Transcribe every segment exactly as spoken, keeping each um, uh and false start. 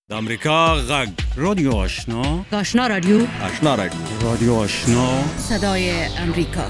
د امریکا غږ رادیو آشنا آشنا رادیو آشنا رادیو رادیو آشنا صدای امریکا.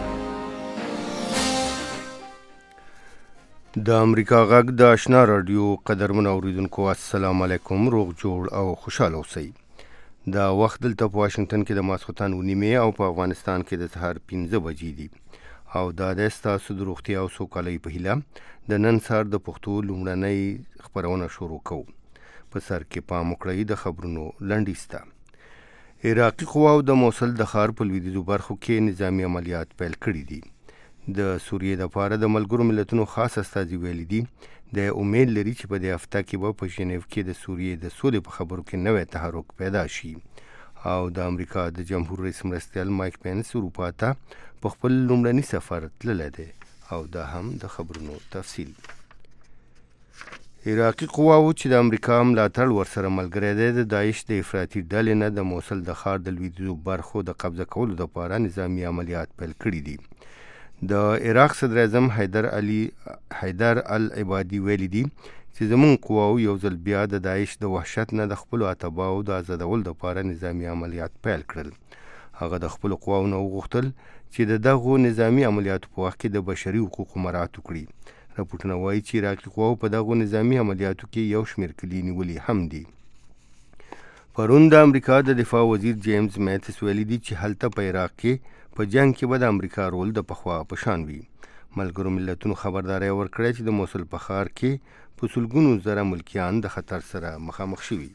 د امریکا غږ د آشنا رادیو قدرمن اوریدونکو السلام علیکم، روغ جوړ او خوشاله اوسئ. دا وخت دلته په واشنگټن کې د ماسخوتن و نیمې او په افغانستان کې د سهار پنځه بجې دي او دا د ستاسو د روغتیا او سوکالۍ په هیله د نن سهار د پښتو لومړنۍ خپرونه شروع کوو. په سر کې پام وکړئ د خبرونو لنډیسته. عراقي قواو د موصل د ښار په لویدیځو برخو کې نظامي عملیات پیل کړي دي. د سوریې دپاره د ملګرو ملتونو خاص استازي ویلي دي د امید لري چې په دې هفته کې به په ژنیو کې د سوریې د سولې په خبرو کې نوی تحرک پیدا شي. او د امریکا د جمهور رئیس مرستیال مایک پینس اروپا ته په خپل لومړني سفر تللی دی او دا هم د خبرونو تفصیل. عراقي قواو چې د امریکا ملاتړ ورسره ملګری دی د داعش د افراطي ډلې نه د موصل د ښار د لویدیځو برخو د قبضه کولو دپاره نظامي عملیات پیل کړي دي. د عراق صدر اعظم حیدر علي حیدر العبادي ویلي دي چې زموږ قواو یو ځل بیا د داعش د وحشت نه د خپلو اتباعو د آزادولو دپاره نظامي عملیات پیل کړل. هغه د خپلو قواو نه وغوښتل چې د دغو نظامي عملیاتو په وخت کې د بشري حقوقو مراعات وکړي. راپورټونه وایي چې عراقي قواو په دغو نظامي عملیاتو کې یو شمېر کلي نیولي هم دي. پرون د امریکا د دفاع وزیر جیمز میتس ویلي دي چې هلته په عراق کې په جنگ کې به د امریکا رول د پخوا په شان وي. ملګرو ملتونو خبرداری ورکړی چې د موصل په ښار کې په سلګونو زره ملکیان د خطر سره مخامخ شوي.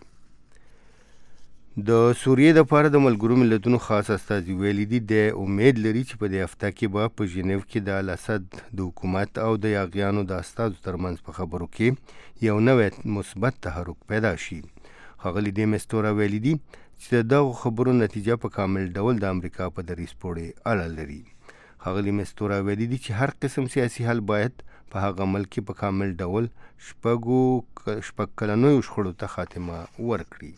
د سوریې دپاره د ملګرو ملتونو خاص استازي ویلي دي د امید لري چې په دې هفته کې به په ژنیو کې د الاسد د حکومت او د یاغیانو د استازو ترمنځ په خبرو کې یو نوی مثبت تحرک پیدا شي. ښاغلي ډي میستورا ویلي دي چې د دغو خبرو نتیجه په کامل ډول د امریکا په دریځ پورې اړه لري. ښاغلي میستورا ویلي دي چې هر قسم سیاسي حل باید په هغه عمل کې په کامل ډول شپږو شپږ کلنیو شخړو ته خاتمه ورکړي.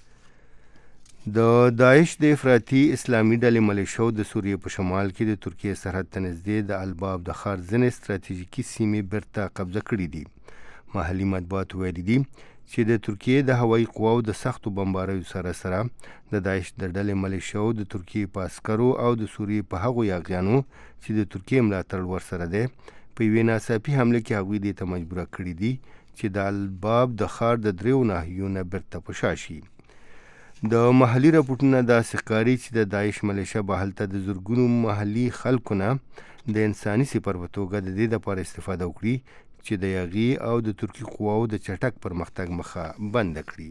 د داعش د افراطي اسلامي ډلې ملیشو د سوریې په شمال کې د ترکیې سرحد ته نږدې د الباب د ښار ځینې ستراتیژیکي سیمې بیرته قبضه کړي دي. محلي مطبوعاتو ویلي دي چې د ترکیې د هوایي قواو د سختو بمباریو سره سره د داعش د ډلې ملیشو د ترکیې په عسکرو او د سوریې په هغو یاغیانو چې د ترکیې ملاتړ ورسره دی په یوې ناڅاپي حمله کې هغوی دې ته مجبوره کړي دي چې د الباب د ښار د دریو ناحیو نه بیرته په شا شي. د محلي راپورټونه داسې ښکاري چې د داعش ملیشه به هلته د زرګونو محلي خلکو نه د انساني سپر په توګه د دې دپاره استفاده وکړي چې د یاغي او د ترکي قواو د چټک پرمختګ مخه بنده کړي.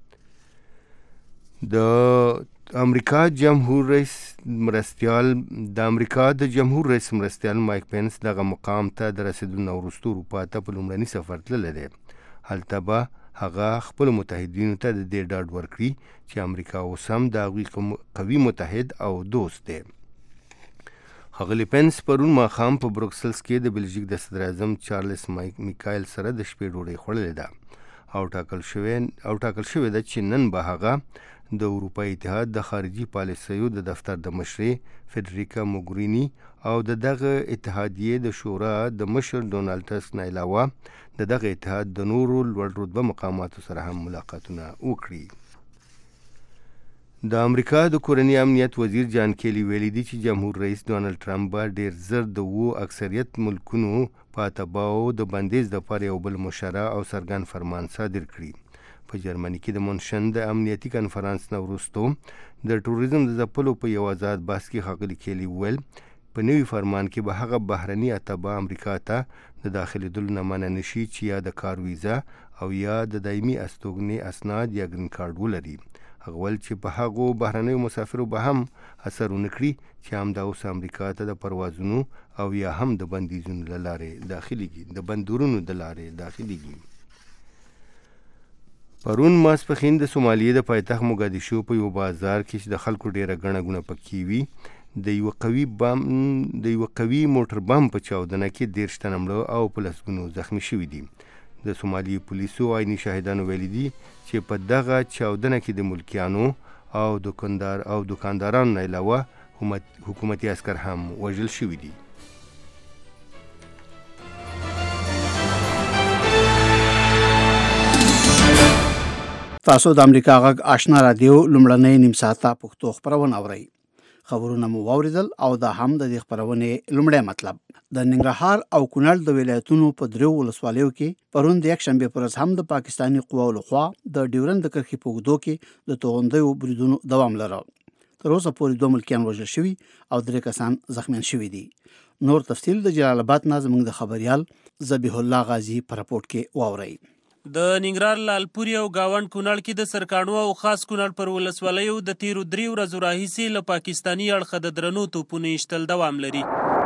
د امریکا جمهور رئیس مرستیال د امریکا د جمهور رئیس مرستیال مایک پینس دغه مقام ته د رسېدو نه وروسته اروپا ته په لومړني سفر تللی دی. هلته به هغه خپل متحدینو ته د دې ډاډ ورکړي چې امریکا اوس هم د هغوی قوي متحد او دوست دی. ښاغلي پینس پرون ماښام په بروکسلز کې د بلژیک د صدر اعظم چارلس میکایل سره د شپې ډوډۍ خوړلې ده او ټاکل شوې او ټاکل شوې ده چې نن به هغه د اروپایي اتحاد د خارجي پالیسیو د دفتر د مشرې فیډریکا موګریني او د دغه اتحادیې د شورا د مشر ډونالډ ټسک نه علاوه د دغه اتحاد د نورو لوړ رتبه مقاماتو سره هم ملاقاتونه وکړي. د امریکا د کورني امنیت وزیر جان کیلی ویلي دي چې جمهور رئیس ډونالډ ټرمپ به ډیر زر د اوو اکثریت ملکونو په اتباعو د بندیز دپاره یو بل مشرع او څرګند فرمان صادر کړي. په جرمني کې د منشن د امنیتي کنفرانس نه وروستو د ټوریزم د ځپلو په یو آزاد بحث کې ښاغلي کیلی وویل په نوي فرمان کې به هغه بهرني اتباع امریکا ته د داخلېدلو نه منع نشي چې یا د کار ویزا او یا د دایمي استوګنې اسناد یا ګرین کارډ ولري. هغه ویل چې په هغو بهرنیو مسافرو به هم اثر ونه کړي چې همدا اوس امریکا ته د پروازونو او یا هم د بندیزونو له لارې داخليږي د بندرونو د لارې داخليږي. پرون ماسپښین د سومالیې د پایتخت موګادیشو په یو بازار کې چې د خلکو ډیره ګڼه ګونه پکې وي د یو قوي بم د یو قوي موټر بم په چاودنه کې دېرش تنه مړه او په لسګونو زخمي شوي دي. د سومالي پولیسو عیني شاهدانو ویلي دي چې په دغه چاودنه کې د ملکیانو او دکاندار او دکاندارانو نه علاوه حکومتي عسکر هم وژل شوي دي. تاسو د امریکا غږ آشنا رادیو لومړنۍ نیم ساعته پښتو خبرونه اورئ. خبرونه مو واوریدل او دا هم د دې خبرونې لومړی مطلب. د ننګرهار او کونړ د ولایتونو په دریو ولسوالیو کې پرون د یک شنبه پر ورځ هم د پاکستاني قواو لخوا د ډیورند د کرښې په اوږدو کې د توغندیو بریدونو دوام لرل. تر اوسه پورې دوه ملکیان وژل شوي او درې کسان زخمیان شوي دي. نور تفصیل د جلال آباد نه زموږ د خبريال ذبیح الله غازی په راپورټ کې واورئ. د ننګرهار لالپوري او گاوند کونړ کې د سرکاڼو او خاص کونړ پر ولسوالیو د تیرو درې ورځو راهیسې له پاکستاني اړخه د درنو توپونو ایشتل دوام لري.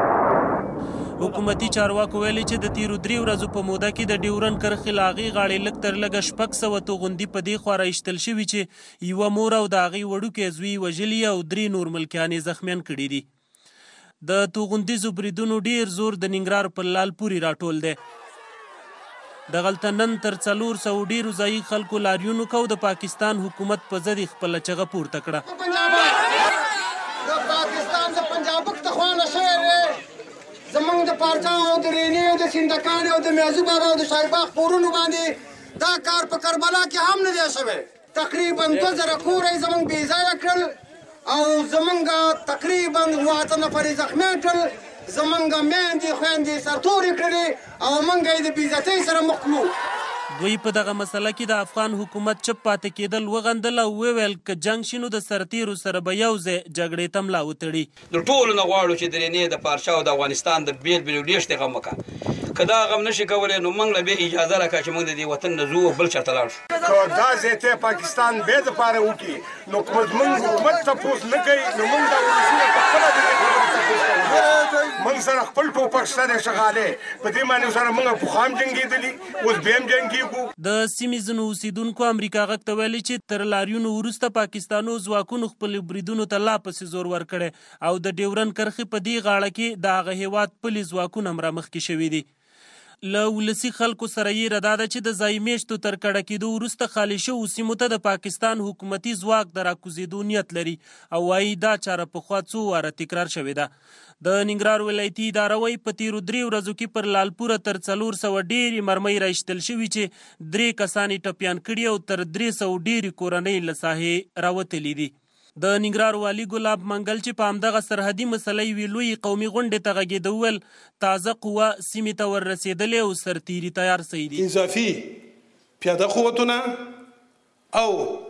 حکومتي چارواکو ویلي چې د تیرو درې ورځو په موده کې د ډیورند کرښې له هغې غاړې لږ تر لږه شپږ سوه توغندي په دې خوا راایشتل شوي چې یوه مور او د هغې وړوکی زوی وژلي او درې نور ملکیان یې زخمیان کړي دي. د توغندیزو بریدونو ډیر زور د ننګرهار پر لالپوري راټول دی. دغلته نن تر څلور سوو ډیرو ځایي خلکو لاریون وکړ او د پاکستان حکومت په ضد یې خپله چغه پورته کړه. د پاکستان د پنجابک ته خوانه شوی دی زموږ د پارچا او د رینې او د سندکان او د میازو بابا او د شایباغ پورونو باندې دا کار په کربلا کې هم نه دی شوی. تقریبا دوه زره کوره یې زموږ بېځایه کړل او زموږ تقریبا اووه اته نفر یې زخمیان کړل. زمونږ میندې خویندې سرتورې کړلې او موږ یې د بېعزتۍ سره مخ کړو. دوی په دغه مسله کې د افغان حکومت چپ پاتې کېدل وغندل او وویل که جنګ شي نو د سرتیرو سره به یو ځای جګړې ته ملا وتړي. د ټولو نه غواړو چې د رینې د پارچا او د افغانستان د بیل بیلو ډېشتې غم وکړه. که دا غم نشي کولی نو موږ له بیا اجازه راکړه چې موږ د دې وطن نه ځو او بل چېرته لاړ شو. که دا ځای ته پاکستان بې دپاره وکړي نو که زموږ حکومت تپوس نه کوي نو موږ دا ولسونه پخپله د دې موږ سره خپل ټوپک شته دی شغالې په دې معنی سره موږ پخوا هم جنګېدلي اوس بیا هم جنګېږو. د سیمې ځینو اوسېدونکو امریکا غږ ته ویلي چې تر لاریونو وروسته پاکستانو ځواکونو خپلو بریدونو ته لا پسې زور ورکړی او د ډیورند کرښې په دې غاړه کې د هغه هېواد پلي ځواکونه هم رامخکې شوي دي. له ولسي خلکو سره یې ردا ده چې د ځایي میشتو تر کډه کېدو وروسته خالي شوو سیمو ته د پاکستان حکومتي ځواک د راکوزېدو نیت لري او وایي دا چاره پخوا څو واره تکرار شوې ده. د ننګرهار ولایتي اداره وایي په تیرو درې ورځو کې پر لالپوره تر څلور سوه ډېرې مرمۍ راایشتل شوي چې درې کسان یې ټپیان کړي او تر درې سوو ډېرې کورنۍ له ساحې راوتلي دي. د ننګرهار والي ګلاب منګل چې په همدغه سرحدي مسله یوې لویې قومي غونډې ته غږېده وویل تازه قوه سیمې ته ور رسېدلې او سرتیري تیار سوي دي. اضافي پیاده قوتونه او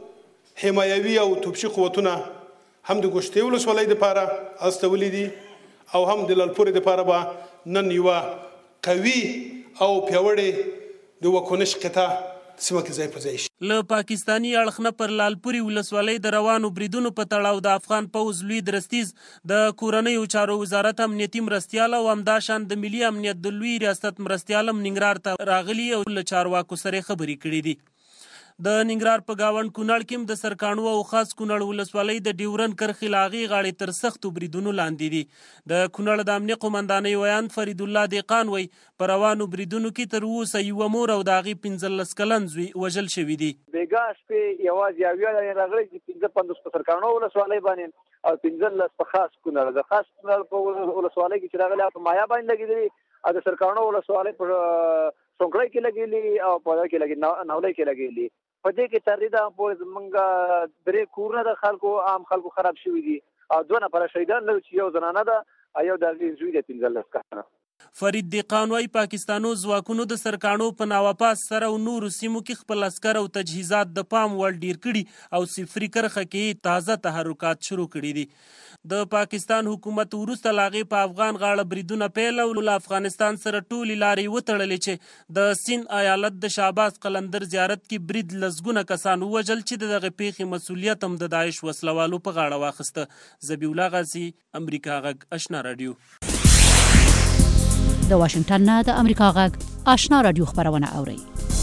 حمایوي او توپچي قوتونه هم د ګوشتې ولسوالۍ دپاره استولي دي او هم د لالپورې دپاره به نن یوه قوي او پیاوړې د وکونش قطعه سیمه کې ځای په ځای شي. له پاکستاني اړخ نه پر لالپوري ولسوالۍ د روانو بریدونو په تړاو د افغان پوځ لوی درستیز د کورنیو چارو وزارت امنیتي مرستیال او همداشان د ملي امنیت د لوی ریاست مرستیال هم ننګرهار ته راغلي او له چارواکو سره خبرې کړي دي. د ننګرهار په گاوند کونړ کې هم د سرکاڼو او خاص کونړ ولسوالۍ د ډیورند کرښې له هغې غاړې تر سختو بریدونو لاندې دي. د کونړ د امنیه قومندانۍ ویان فرید الله دهقان وایي په روانو بریدونو کې تر اوسه یوه مور او د هغې پنځلس کلن زوی وژل شوي دي. بېګا شپې یوازې اویا راغلي چې پنځه پنځوس په سرکاڼو ولسوالۍ باندې او پنځلس په خاص کونړ. د خاص کونړ په ولسوالۍ کې چې راغلي په مایا باندې لګېدلي او د سرکاڼو ولسوالۍ په سونکړی کې لګېلي او په دغه کې لګېلي نولۍ کې لګېلي. په دې کې تر دې دغه پورې زمونږ درې کورونه د خلکو عام خلکو خراب شوي دي او دوه نفره شهیدان لرو چې یو زنانه ده او یو د هغې زوی دی پنځلس کسانه. فرید دهقان وایي پاکستانو ځواکونو د سرکاڼو په ناواپاس سره او نورو سیمو کې خپل عسکر او تجهیزات د پام وړ ډیر کړي او صفري کرښه کې تازه تحرکات شروع کړي دي. د پاکستان حکومت وروسته له هغې په افغان غاړه بریدونه پیل او له افغانستان سره ټولې لارې وتړلې چې د سیند ایالت د شهباز قلندر زیارت کې برید لسګونه کسان ووژل چې د دغې پیښې مسؤلیت هم د داعش وسلوالو په غاړه واخیسته. ذبیح الله غازي، امریکا غږ آشنا راډیو. د واشنگټن نه د امریکا غږ آشنا راډیو خبرونه اورئ.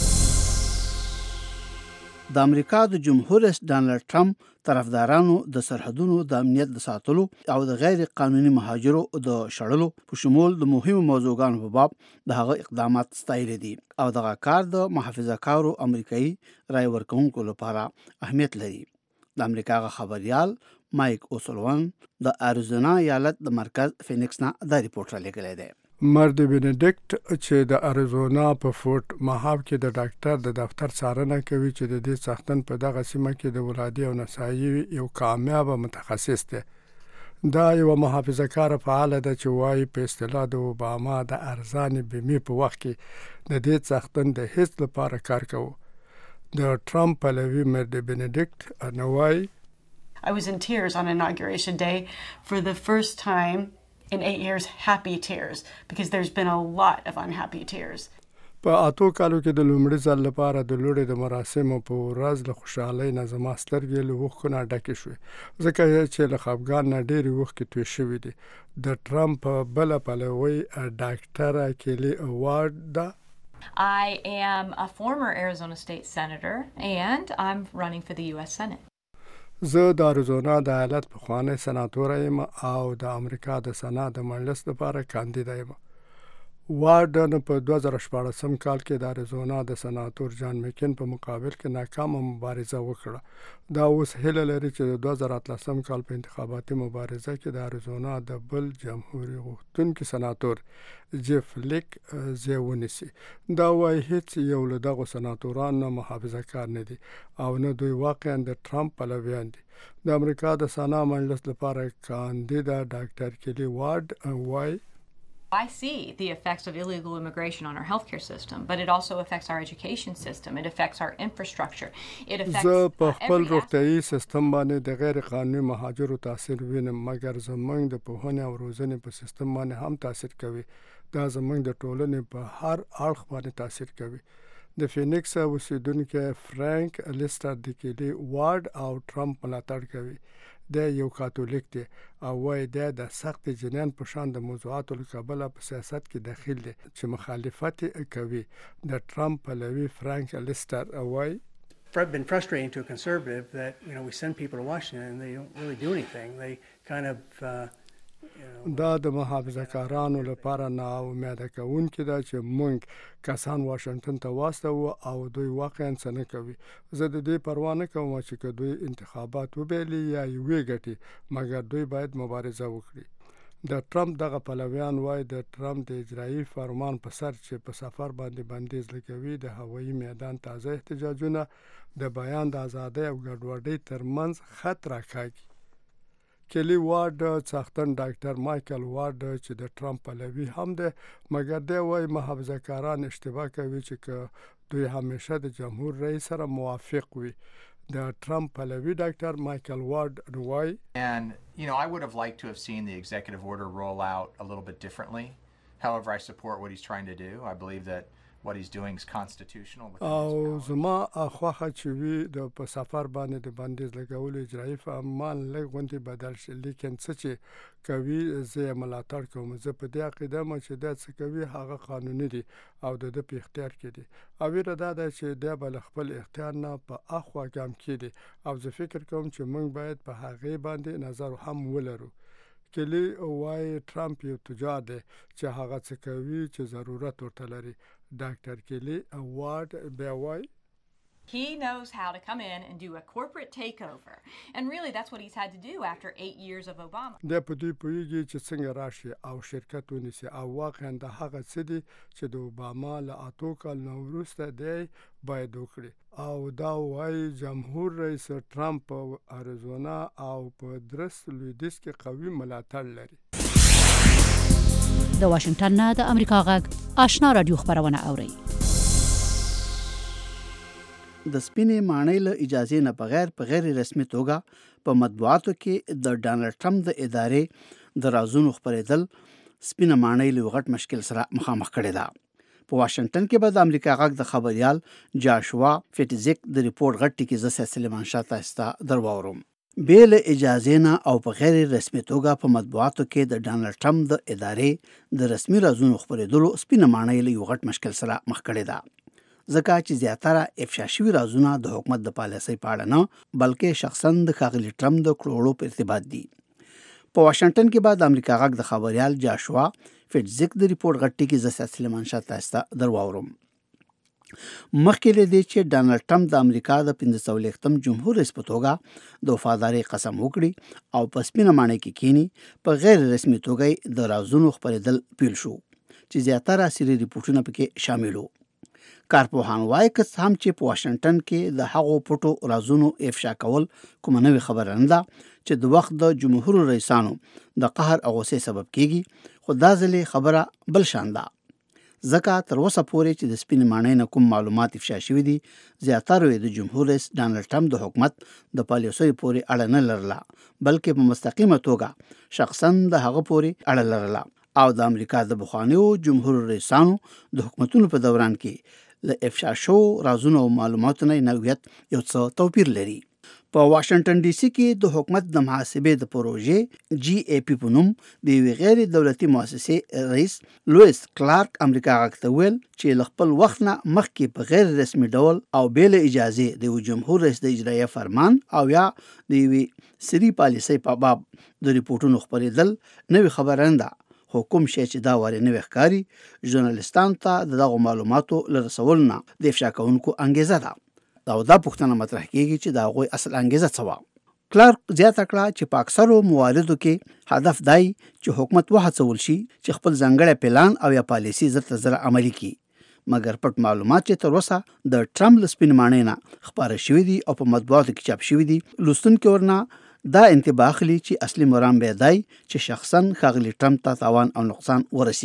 د امریکا د جمهور رئیس ډانلډ ټرمپ طرفدارانو د سرحدونو د امنیت د ساتلو او د غیر قانوني مهاجرو د شړلو په شمول د مهمو موضوعاتو په باب د هغه اقدامات ستایلي دي او دغه کار د محافظه‌کارو امریکایي رای ورکوونکو لپاره اهمیت لري. د امریکا خبريال مایک اوسلوان د اریزونا ایالت د مرکز فینکس نه دا ریپورت را لګلې ده. مرد بینډیکټ چې د اریزونا په فورټ ماهاو کې د ډاکټر د دفتر څارنه کوي چې د دې څښتن په دغه سیمه کې د ولادي او نسایي یو کامیاب متخصص دی. دا یو محافظه کار فعال ده چې وایي په اصطلاح د اوباما د ارزانې بیمې په وخت کې د دې څښتن د هیڅ لپاره کار کوو. د ټرمپ پلوي مرد بینډیکټ نو وایي I was in tears on inauguration day for the first time in eight years, happy tears, because there's been a lot of unhappy tears. په اتو کالو کې د لومړي ځل لپاره د لوړې د مراسمو په ورځ له خوشحالۍ نه زما سترګې له اوښکو نه ډکې شوې، ځکه چې له خفګان نه ډېرې اوښکې توی شوې دي. د ټرمپ بله پلوۍ ډاکټره کیلي وارډ ده. I am a former Arizona State Senator and I'm running for the U S Senate. زه د اریزونا د ایالت پخوانی سناتور یم او د امریکا د سنا د مجلس لپاره کاندید یم. وارډن په دوه زره شپاړسم کال کې د اریزونا د سناتور جان میکین په مقابل کې ناکامه مبارزه وکړه. دا اوس هیله لري چې د دوه زره اتلسم کال په انتخاباتي مبارزه کې د اریزونا د بل جمهوریت غوښتونکي سناتور جیف لیک ځای ونیسي. دا وایي هیڅ یو له دغو سناتورانو نه محافظه کار نه دي او نه دوی واقعا د ټرمپ پلویان دي. د امریکا د سنا مجلس لپاره کاندید ډاکټر کیلي وارډ وایي I see the effects of illegal immigration on our healthcare system, but it also affects our education system. It affects our infrastructure. It affects زه په خپل روغتیايي سیستم باندې د غیر قانوني مهاجرو تاثیر وینم، مګر زموږ د پوهنې او روزنې په سیستم باندې هم تاثیر کوي. دا زموږ د ټولنې په هر اړخ باندې تاثیر کوي. د فینکس اوسیدونکو فرانک لیسټر د کیلي وارډ او ټرمپ ملاتړ کوي. د یو کاتولیک دی او وایي د د سخت جنین په شان د موضوعاتو له کبله په سیاست کې داخل دی چې مخالفت کوي. د ټرمپ پلوي فرانک لیسټر وایي It's been frustrating to a conservative that, you know, we send people to Washington and they don't really do anything. They kind of uh, دا د محافظه کارانو لپاره نا امیده کوونکې ده چې موږ کسان واشنگټن ته واستوو او دوی واقعا څه نه کوي. زه د دې پروا نه کوم چې که دوی انتخابات وبیلي یا یې وګټي، مګر دوی باید مبارزه وکړي. د ټرمپ دغه پلویان وایي د ټرمپ د اجرایي فرمان په سر چې په سفر باندې بندیز لګوي د هوایي میدان تازه احتجاجونه د بیان د ازادۍ او ګډوډۍ ترمنځ خط راکاږي. کیلی وارډ څښتن ډاکټر مایکل وارډ چې د ټرمپ پلوي هم دی، مګر دی وایي محافظه کاران اشتباه کوي چې که دوی همیشه د جمهور رئیس سره موافق وي. د ټرمپ پلوي ډاکټر مایکل وارډ وایي And, you know, I would have liked to have seen the executive order roll out a little bit differently. However, I support what he's trying to do. I believe that what he's doing is constitutional. او زما اخواخه چې وي د په سفر باندې د بندیز لګولو اجرایي فرمان لږ غونډې بدل شي، لیکن څه چې کوي زه یې ملاتړ کوم. زه په دې عقیده یم چې دا څه کوي هغه قانوني دي او د ده په اختیار کې دي. او ویره دا ده چې دی به له خپل اختیار نه په اخوا ګام کېدي او زه فکر کوم چې موږ باید په هغې باندې نظر هم ولرو. کیلی وایي ټرمپ یو تجار دی چې هغه څه کوي چې ضرورت ورته لري. ډاکټر کیلی وارډ بیا وایي He knows how to come in and do a corporate takeover. And really that's what he's had to do after eight years of Obama. د په دې پوهیږي چې څنګه راشي او شرکت ونیسي او واقعا د هغه څه دي چې د اوباما له اتو کال نه وروسته دی باید وکړي. او دا وایي جمهور رئیس ټرمپ په اریزونا او په درس لویدیس کې قوي ملاتړ لري. د واشنگټن نه د امریکا غږ آشنا رادیو خبرونه اوري. د سپینې ماڼۍ له اجازې نه بغیر په غیر رسمي توګه په مطبوعاتو کې د ډانلډ ټرمپ د ادارې د رازونو خپرېدل سپینه ماڼۍ له غټ مشکل سره مخامخ کړې ده. په واشنگټن کې به د امریکا غږ د خبريال جاشوا فټزیک د ریپورت غټ ټکی ز سلمان شاه تاستا درواورم. بیل اجازه نه او په غیر رسمي توګه په مطبوعاتو کې د ډانلډ ټرمپ د ادارې د رسمي رازونو خپرېدلو سپینه ماڼۍ له غټ مشکل سره مخ کړې ده. ځکه چې زیاتره افشا شوي رازونه د حکومت د پالیسۍ په اړه نه بلکې شخصا د ښاغلي ټرمپ د کړوړو په ارتباط دي. په واشنگټن کې به د امریکا غږ د خبريال جاشوا فټزیک د ریپورت غټ ټکی ز سلمان شاه تاستا درواورم. مخکې له دې چې ډانلډ ټرمپ د امریکا د پنځه سوه لسم جمهور رئیس په توګه د وفادارۍ قسم وکړي او په سپینه ماڼۍ کې کینی په غیر رسمي توګه د رازونو خپرېدل پیل شو. چې زیاتره سری ریپورتونه پکې شامل وو. کارپوهان وایي که هم چې په واشنگټن کې د هغو پټو رازونو افشا کول کومه نوې خبره نه ده چې د وخت د جمهور رئیسانو د قهر او غوسې سبب کیږي، خو دا ځلې خبره بل شان ده. ځکه تر اوسه پورې چې د سپینې ماڼۍ نه کوم معلومات افشا شوي دي، زیاتره یې د جمهور رئیس ډانلډ ټرمپ د حکومت د پالیسیو پورې اړه نه لرله، بلکې په مستقیمه توګه شخصا د هغه پورې اړه لرله او د امریکا د پخوانیو جمهور رئیسانو د حکومتونو په دوران کې له افشا شو رازونو او معلوماتو نه نوعیت یو څه توپیر لري. په واشنگټن ډي سي کې د حکومت د محاسبې د پروژې جی ای پی په نوم د یوې غیر دولتي مؤسسې رئیس لویس کلارک امریکا غږ ته ویل چې له خپل وخت نه مخکې په غیر رسمي ډول او بې له اجازې د یو جمهور رئیس د اجرایه فرمان او یا د یوې سری پالیسۍ په باب د ریپورټونو خپرېدل نوې خبره نه ده، خو کوم شی چې دا وارې نوې ښکاري ژورنالستانو ته د دغو معلوماتو له رسولو نه د افشا کوونکو انګېزه ده او دا پوښتنه مطرح کیږي چې د هغوی اصل انګېزه څه وه. کلارک زیاته کړه چې په اکثرو مواردو کې هدف دای چې حکومت وهڅول شي چې خپل ځانګړی پلان او یا پالیسي زر تر زره عملي کړي، مګر پټ معلومات چې تر اوسه د ټرمپ له سپینې ماڼۍ نه خپاره شوي دي او په مطبوعاتو کې چاپ شوي دي، لوستونکي ورنه دا انتباه اخلي چې اصلي مرام به دی چې شخصا ښاغلي ټرمپ ته تاوان او نقصان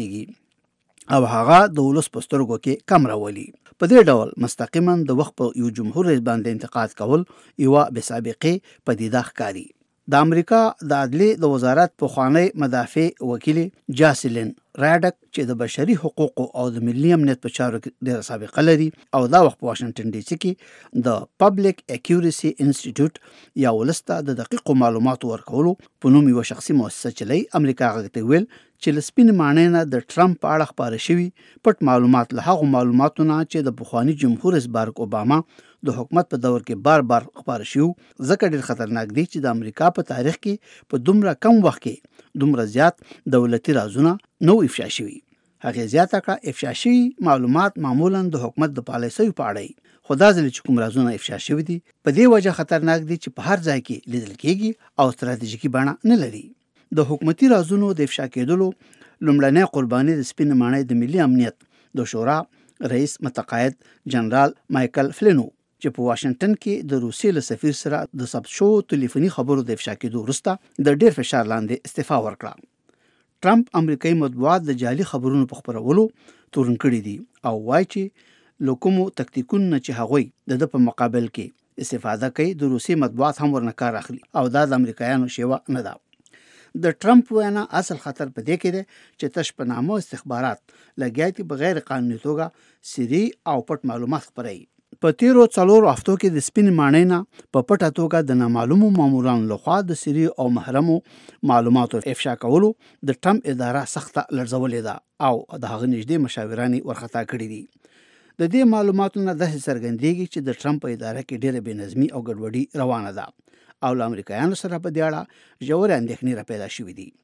ورسیږي او هغه د ولس په سترګو کې کم راولي. په دې ډول مستقیما د وخت په یو جمهور رئیس باندې انتقاد کول یوه بې سابقې پدیده ښکاري. د امریکا د عدلیې د وزارت پخوانی مدافع وکیل جاسلین راډک چې د بشري حقوقو او د ملي امنیت په چارو کې ډېره سابقه لري او دا وخت په واشنگټن ډي سي کې د پبلک اکیورسي انسټیټیوټ یا ولس ته د دقیقو معلوماتو ورکولو په نوم یوه شخصي مؤسسه چلی، امریکا غږ ته ویل چې له سپینې ماڼۍ نه د ټرمپ په اړه خپاره شوي پټ معلومات له هغو معلوماتو نه چې د پخواني جمهور رئیس بارک اوباما د حکومت په دور کې بار بار خپاره شوي ځکه ډېر خطرناک دي چې د امریکا په تاریخ کې په دومره کم وخت کې دومره زیات دولتي رازونه نو افشا شوي. هغې زیاته کړه افشا شوي معلومات معمولا د حکومت د پالیسیو په اړه، خو دا ځلې چې کوم رازونه افشا شوي دي په دې وجه خطرناک دي چې په هر ځای کې لیدل کېږي او ستراتیژیکي بڼه نه لري. د حکومتي رازونو د افشا کېدلو لومړنۍ قرباني د سپینې ماڼۍ د ملي امنیت د شورا رئیس متقاعد جنرال مایکل فلینو چې په واشنگټن کې د روسیې له سفیر سره د ثبت شوو ټلیفوني خبرو د افشا کېدو وروسته د ډېر فشار لاندې استعفا ورکړه. ټرمپ امریکایي مطبوعات د جعلي خبرونو په خپرولو تورن کړي دي او وایي چې له کومو تکتیکونو نه چې هغوی د ده په مقابل کې استفاده کوي د روسیې مطبوعات هم ورنه کار اخلي او دا د امریکایانو شیوه نه ده. د ټرمپ وینا اصل خطر په دې کې دی چې تش په نامه استخبارات لګیا دي په غیر قانوني توګه سری او پټ معلومات خپروي. په تیرو څلورو هفتو کې د سپینې ماڼۍ نه په پټه توګه د نامعلومو مامورانو لخوا د سری او محرمو معلوماتو افشا کولو د ټرمپ اداره سخته لړزولې ده او د هغه نږدې مشاوران یې ورخطا کړي دي. د دې معلوماتو نه داسې څرګندېږي چې د ټرمپ په اداره کې ډېره بې نظمي او ګډوډي روانه ده او له امریکایانو سره په دې اړه ژورې اندېښنې را پیدا شوي دي.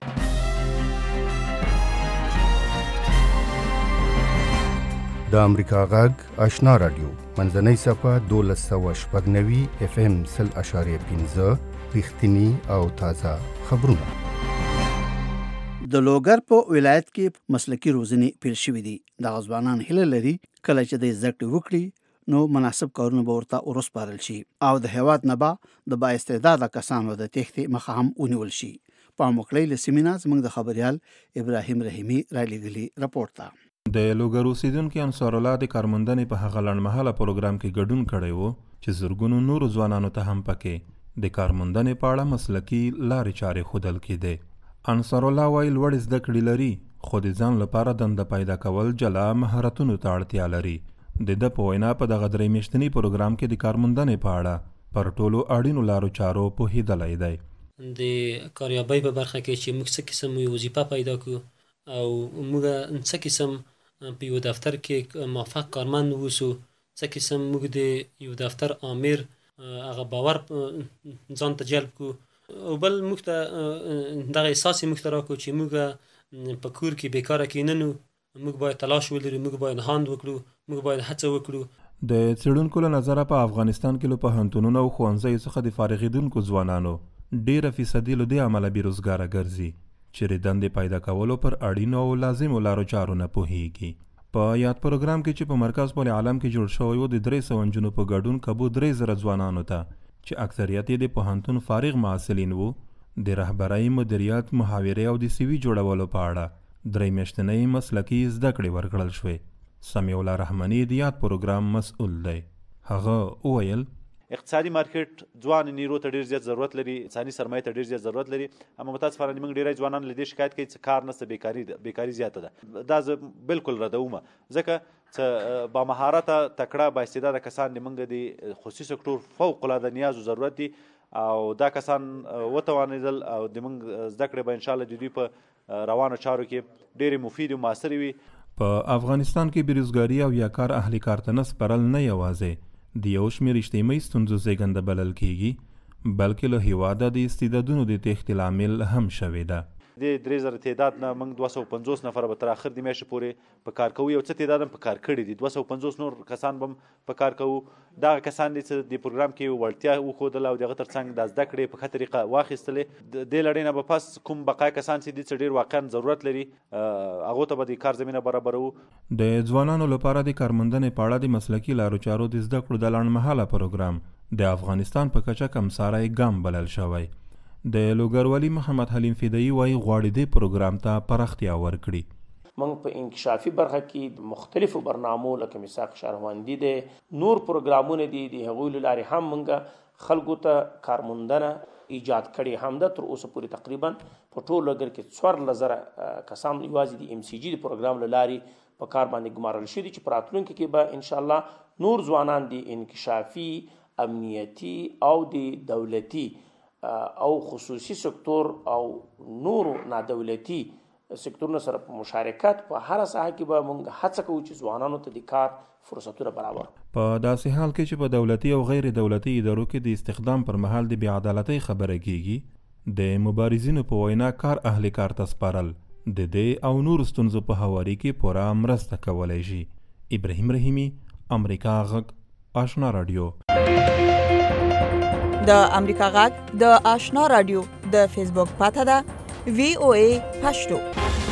د امریکا غږ آشنا رادیو منځنۍ صفحه دولس سوه شپږ نوي اف ام سل اشاریه پنځه رښتیني او تازه خبرونه. د لوګر په ولایت کې مسلکي روزنې پیل شوې دي. دغه ځوانان هیله لري کله چې د زده کړې وکړي نو مناسب کارونه به ورته ورسپارل شي او د هیواد نه به د با استعداده کسانو د تېښتې مخه هم ونیول شي. په موکړی له سیمینه زموږ د خبریال ابراهیم رحیمي رالیږلي رپورټ ته. د لوګر اوسیدونکي انصار الله د کارموندنې په هغه لنډمهاله پروګرام کې ګډون کړی و چې زرګونو نورو ځوانانو ته هم پکې د کارموندنې په اړه مسلکي لارې چارې ښودل کېدې. انصار الله وایي لوړې زده کړې لري خو د ځان لپاره دنده پیدا کول جلا مهارتونو ته اړتیا لري. د ده په وینا په دغه درې میاشتني پروګرام کې د کارموندنې په اړه پر ټولو اړینو لارو چارو پوهېدلی دی. د کاریابۍ په برخه کې چې موږ څه قسم وظیفه پیدا کړو او موږ څه قسم په یو دفتر کې موفق کارمند ووسو، څه قسم موږ د یو دفتر آمر هغه باور ځان ته جلب کړو او بل موږ ته دغه احساس موږ ته راکړو چې موږ په کور کې بیکاره کیننو، موږ باید تلاش ولرو، موږ باید هاند وکړو، موږ باید هڅه وکړو. د څېړونکو له نظره په افغانستان کې له پوهنتونونو او ښوونځیو څخه د فارغېدونکو ځوانانو ډېره فیصدي له دې امله بېروزګاره ګرځي. چې دندې پیدا کولو پر اړینو او لازمو لارو چارو نه پوهیږي. په یاد پروګرام کې چې په مرکز پل عالم کې جوړ شوی و د درې سوه نجونو په ګډون کبو درې زره ځوانانو ته چې اکثریت یې د پوهنتون فارغ محصلین وو د رهبرۍ، مدیریت، محاورې او د سیوي جوړولو په اړه درې میاشتنۍ مسلکي زده کړې ورکړل شوې. سمیع الله رحماني د یاد پروګرام مسؤل دی. هغه وویل اقتصادي مارکیټ ځوان نیرو ته ډېر زیات ضرورت لري، انساني سرمایې ته ډېر زیات ضرورت لري. اما متاسفانه موږ ډېری ځوانان له دې شکایت کوي چې کار نشته، بیکاري ده، بیکاري زیاته ده. دا زه بالکل ردوم، ځکه چې با مهارته تکړه با استعداده کسان د موږ د خصوصي سکتور فوق العاده نیاز او ضرورت دي، او دا کسان وتوانېدل او د موږ زده کړې به انشاءالله د دوی په روانو چارو کې ډېرې مفید او موثرې وي. په افغانستان کې بیروزګاري او یا کار اهلي کار ته نه سپارل نه یوازې د یو شمېر اجتماعي ستونزو زېږنده بلل کېږي، بلکې له هېواده د استعدادونو د تېښتې لامل هم شوې ده. د درې زره تعداد نه موږ دوه سوه پنځوس نفره به تر اخر د میاشتې پورې په کار کوو. یو څه تعداد هم په کار کړي دي، دوه سوه پنځوس نور کسان به هم په کار کوو. دغه کسان دي چې د پروګرام کې وړتیا وښودله او د هغه تر څنګ د زده کړې په ښه طریقه واخیستلې. د دې لړۍ نه به پس کوم بقایه کسان چې دي چې ډېر واقعا ضرورت لري هغو ته به د کار زمینه برابروو. د ځوانانو لپاره د کارموندنې په اړه د مسلکي لارو چارو د زده کړو د لنډمهاله پروګرام د افغانستان په کچه کمساری ګام بلل شوی. د لوګر ولي محمد حلیم فدایي وایي غواړي دې پروګرام ته پراختیا ورکړي. موږ په انکشافي برخه کې د مختلفو برنامو لکه میثاق شهروندي دی، نور پروګرامونه دي، د هغوی له لارې هم موږ خلکو ته کارموندنه ایجاد کړې هم ده. تر اوسه پورې تقریبا په ټول لوګر کې څوارلس زره کسان یوازې د ام سی جي د پروګرام له لارې په کار باندې ګمارل شوي دي، چې په راتلونکي کې به انشاءالله نور ځوانان د انکشافي، امنیتي او د دولتي او خصوصي سکتور او نورو نادولتي سکتورونو سره په مشارکت په هر ساحه کې به موږ هڅه کوو چې ځوانانو ته د کار فرصتونه برابر. په داسې حال کې چې په دولتي او غیر دولتي ادارو کې د استخدام پر مهال د بې عدالتۍ خبره کېږي، د مبارزینو په وینا کار اهلي کار ته سپارل د دې او نورو ستونزو په هواري کې پوره مرسته کولی شي. ابراهیم رحیمي، امریکا غږ، آشنا رادیو. د امریکا غږ د آشنا رادیو د فیسبوک پاته ده وی او ای پښتو.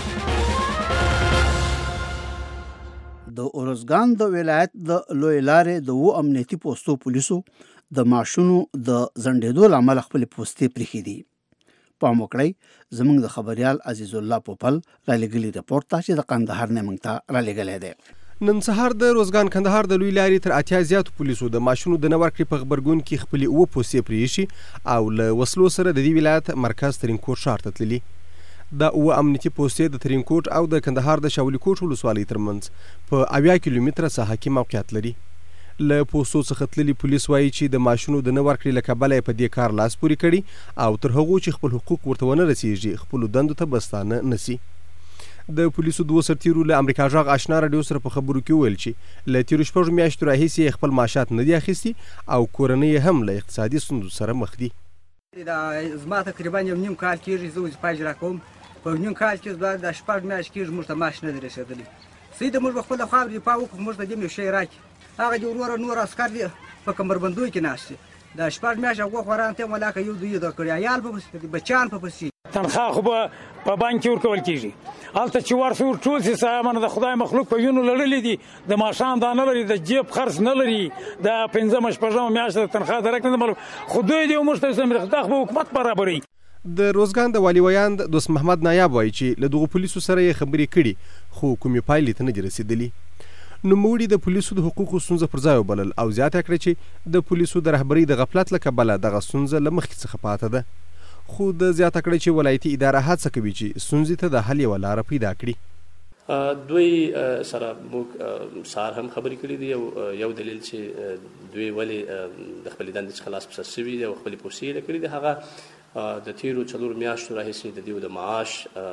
د اورزګان د ولایت د لوی لارې د وو امنیتي پوسټو پولیسو د ماشونو د زنډېدو لامل خپل پوسټې پرېښې دي. پام وکړئ، زموږ د خبريال عزیز الله پوپل را لګلي رپورټ ته چې د قندهار نه موږ ته را لګلې ده. نن سهار د روزګان کندهار د لوی لارې تر اتیا زیاتو پولیسو د ماشونو د نه ورکړې په غبرګون کې خپلې اوه پوستې پرېښي او له وسلو سره د دې ولایت مرکز ترینکوټ ښار ته تللي. دا اوه امنیتي پوستې د ترینکوټ او د کندهار د شاولي کوټ ولسوالۍ ترمنځ په اویا کیلومتره ساحه کې موقعیت لري. له پوستو څخه تللي پولیس وایي چې د ماشونو د نه ورکړې له کبله یې په دې کار لاس پورې کړي او تر هغو چې خپل حقوق ورته ونه رسېږي خپلو دندو ته بستانه نسي. د پولیسو دوه سرتیرو له امریکا غږ آشنا راډیو سره په خبرو کې وویل چې له تېرو شپږو میاشتو راهیسې خپل معاشات نه دي اخیستي او کورنۍ هم له اقتصادي ستونزو سره مخ دي. دا زما تقریبا یو نیم کال کېږي زه وظیفه اجرا کوم. په نیم کال کې دا شپږ میاشتې کېږي موږ ته معاش نه دی رسېدلی. صحیح ده، موږ به خپله خاورې دفاع وکړو، موږ ته دې یو شی راکړي. هغه د وروره نور عسکر دي په کمربندونو کې ناست دي. دا شپږ میاشتې هغو خواران ته ولاکه یو دوی د کړي عیال په پسې بچیان په پسې تنخواه خو به په بانک کې ورکول کېږي. هلته چې ورسه ورټول سي صاحبانه د خدای مخلوق په وینو لړلي دي، د ماښام دا نه لري، د جیب خرڅ نه لري، د پنځمه شپږمه میاشت د تنخواه درک نه معلوم. خو دوی دې موږ ته دا خو به حکومت برابروي. د روزګان د والي ویاند دوست محمد نایاب وایي چې له دغو پولیسو سره یې خبرې کړي خو کومې پایلې ته نه دي رسېدلي. نوموړي د پولیسو د حقوقو ستونزه پر ځای وبلل او زیاته کړه چې د پولیسو د رهبرۍ د غفلت له کبله دغه ستونزه له مخکې څخه پاته ده. خو د زیاته کړه چې ولایتي اداره هڅه کوي چې ستونزې ته د حل یوه لاره پیدا کړي. دوی سره موږ سهار هم خبرې کړې دي او یو دلیل چې دوی ولې د خپلې دندې څخه لاس په سر شوي دي او خپلې پوستې یې کړي دي، هغه د تیرو څلورو میاشتو راهیسې د دوی د معاش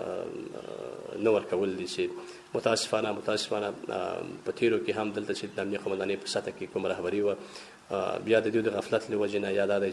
نه ورکول دي چې متاسفانه متاسفانه په تیرو کې هم دلته چې د امنیه قومندانۍ په سطح کې کوم رهبري وه بیا د دوی د غفلت له وجې نه یا دا دی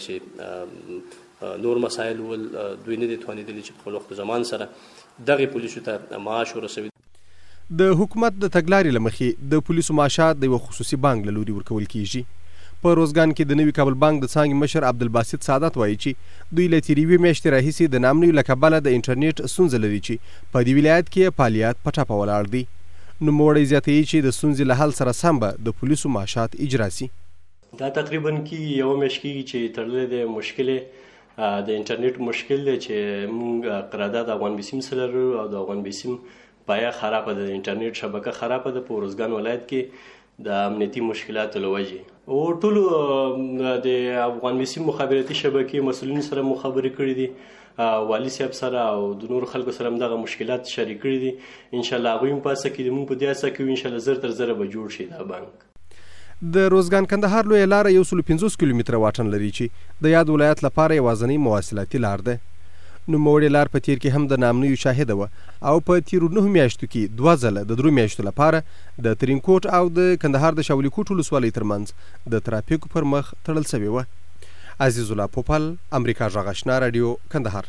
چې نور مسایل ول دوی نه دي توانېدلي چې په خپل وخت زمان سره دغې پولیسو ته معاش ورسوي. د حکومت د تګلارې له مخې د پولیسو معاشات د یوه خصوصي بانک له لوري ورکول کېږي. په روزګان کې د نوي کابل بانک د څانګې مشر عبدالباسط سعادت وایي چې دوی له تېرې یوې میاشتې راهیسې د نامنوي له کبله د انټرنیټ ستونزه لري چې په دې ولایت کې فعالیت په ټپه ولاړ دي. نوموړی زیاتوي چې د ستونزې له حل سره سم به د پولیسو معاشات اجرا سي. دا تقریبا کې یوه میاشت کېږي چې تړلی دی مشکل د انټرنیټ مشکل دی چې موږ قرارداد افغان بیسیم سره لرو او د افغان بیسیم پایه خرابه ده، د انټرنیټ شبکه خرابه ده په روزګان ولایت کې د امنیتي مشکلاتو له وجې. او ټولو د افغان بیسیم مخابراتي شبکې مسؤلینو سره مو خبرې کړي دي، والي صاحب سره او د نورو خلکو سره هم دغه مشکلات شریک کړي دي. انشاءالله هغوی هم په هڅه کې دي، موږ په دې هڅه کې یو انشاءالله زر تر زره به جوړ شي دا بانک. د روزګان کندهار لویه لاره یو سلو پنځوس کیلومتره واټن لري چې د یاد ولایت لپاره یوازینۍ مواصلاتي لار ده. نوموړې لار په تیر کې هم د نامنویو شاهده وه او په تیرو نهو میاشتو کې دوه ځله د درو میاشتو لپاره د ترینکوټ او د کندهار د شاولي کوټ ولسوالۍ ترمنځ د ترافیکو پر مخ تړل سوې وه. عزیز الله پوپل، امریکا غږ آشنا راډیو، کندهار.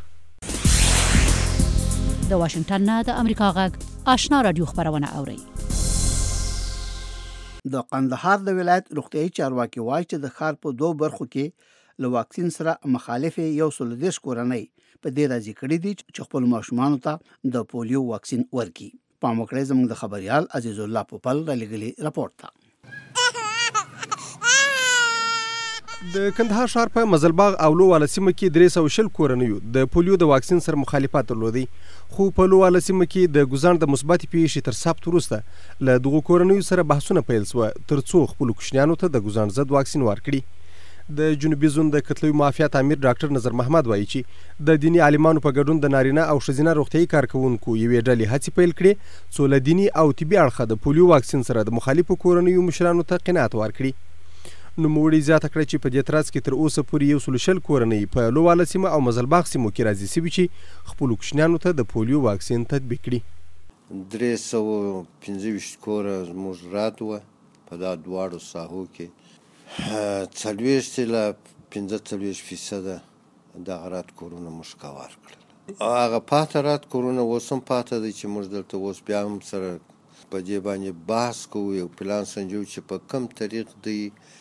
د واشنگټن نه د امریکا غږ آشنا راډیو خبرونه اورئ. د قندهار د ولایت روغتیايي چارواکي وایي چې د ښار په دوو برخو کې له واکسین سره مخالف یو سل دېرش کورنۍ په دې راضي کړي دي چې خپل ماشومانو ته د پولیو واکسین ورکړي. پام وکړئ زموږ د خبريال عزیز الله پوپل را لېږلي راپورټ ته. د کندهار ښار په مزلباغ او لوواله سیمه کې درې سوه شل کورنیو د پولیو د واکسین سره مخالفت درلودی، خو په لوواله سیمه کې د ګزان د مثبتې پیښې تر ثبت وروسته له دغو کورنیو سره بحثونه پیل سوه تر څو خپلو کوچنیانو ته د ګزان ضد واکسین ورکړي. د جنوبي زون د کتلوي معافیت امیر ډاکټر نظر محمد وایي چې د دیني عالمانو په ګډون د نارینه او ښځینه روغتیايي کارکوونکو یوې ډلې هڅې پیل کړې څو له دیني او طبي اړخه د پولیو واکسین سره د مخالفو کورنیو مشرانو ته قناعت ورکړي. نوموړي زیاته کړه چې په دې ترڅ کې تر اوسه پورې یو سلو شل کورنۍ په لوواله سیمه او مزلباغ سیمو کې راضي سوي چې خپلو کوچنیانو ته د پولیو واکسین تطبیق کړي. درې سوه پنځه ویشت کوره زموږ رات وه په دا دواړو ساحو کې، څلوېښت له پنځه څلوېښت فیصده دغه رات کورونه موږ کور کړل. هغه پاته رات کورونه اوس هم پاته دی چې موږ دلته اوس بیا هم سره په دې باندې بحث کوو، یو پلان سنجو چې په کوم طریق دی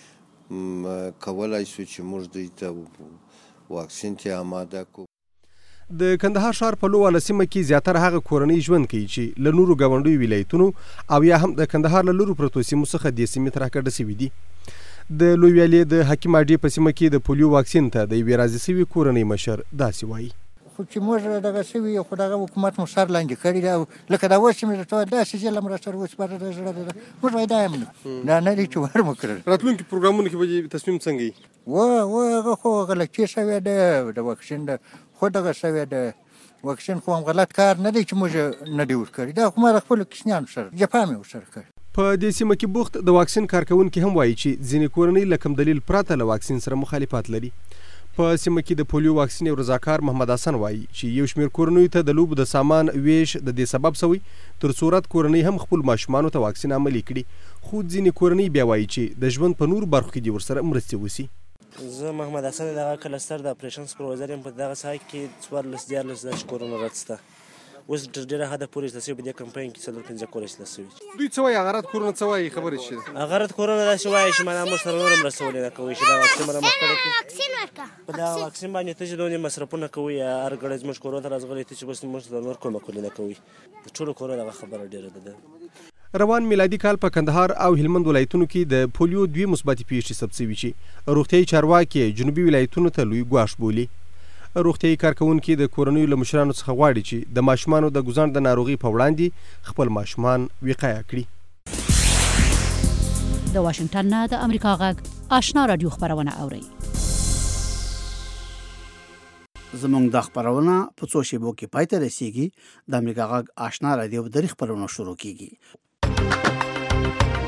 کولی سو چې موږ دوی ته واکسین ته آماده کړو. د کندهار ښار په لوواله سیمه کې زیاتره هغه کورنۍ ژوند کوي چې له نورو ګاونډیو ولایتونو او یا هم د کندهار له لرو پرتو سیمو څخه دې سیمې ته راکډه سوي دي. د لوی ویالې د حکیم اډې په سیمه کې د پولیو واکسین ته د یوې راضي سوي کورنۍ مشر داسې وایي: خو چې موږ دغه سوي خو دغه حکومت مو سر لاندې کړي ده، لکه دا اوس چې مې درته داسې ظلم را سره اوس پر زړه ده، موږ وایي دا هم دا نه دی چې ور مو کړل. راتلونکي پروګرامونو کې به تصمیم څنګه وي؟ و و هغه خو غلطي شوې ده د واکسین ده، خو دغه شوې ده واکسین خو هم غلط کار نه دی چې موږ نه دی ورکړي، دا خو ما د خپلو کوچنیانو سره جفا مې ورسره کړې. په دې سیمه کې بوخت د واکسین کارکوونکي هم وایي چې ځینې کورنۍ له کوم دلیل پرته له واکسین سره مخالفت لري. په سیمه کې د پولیو واکسین یو رضاکار محمد حسن وایي چې یو شمېر کورنیو ته د لوبو د سامان ویش د دې سبب سوی تر څو رات کورنۍ هم خپل ماشومانو ته واکسین عملي کړي، خو ځینې کورنۍ بیا وایي چې د ژوند په نورو برخو کې دې ورسره مرستې وسي. زه محمد حسن دغه کلستر د اپریشن سپروایزر یم. په دغه ساحه کې څوارلس دیارلس داسې کورونه رد شته. اوس تر ډېره حده پورې ایسته سوي په دې کمپاین کې څلور پنځه کور ایسته سوي. دوی څه وایي؟ هغه رد کورونه څه وایي؟ خبرې شي هغه رد کورونه داسې وایي چې معنا موږ سره نور هم مرسته ولې نه کوئ چې دا واکسین به رامخ کړی کړي. په دغه واکسین باندې ته چې دونې مصرفونه کوئ یا هر ګړی زموږ کورونو ته راځغلي ته چې بس موږ سره نور کومک ولې نه کوئ. د ټولو کورو دغه خبره ډېره ده. روان میلادي کال په کندهار او هلمند ولایتونو کې د پولیو دوی مثبتې پیښې ثبت سوي چې روغتیايي چارواکي جنوبي ولایتونو ته لوی ګواښ بولي. روغتیايي کارکوونکي د کورنیو له مشرانو څخه غواړي چې د ماشومانو د ګزان د ناروغۍ په وړاندې خپل ماشومان وقایه کړي. د واشنگټن نه د امریکا غږ آشنا راډیو خبرونه اورئ. زموږ د خبرونه په څو شیبو کې پای ته رسیږي. د امریکا غږ آشنا راډیو د خبرونو شروع کیږي.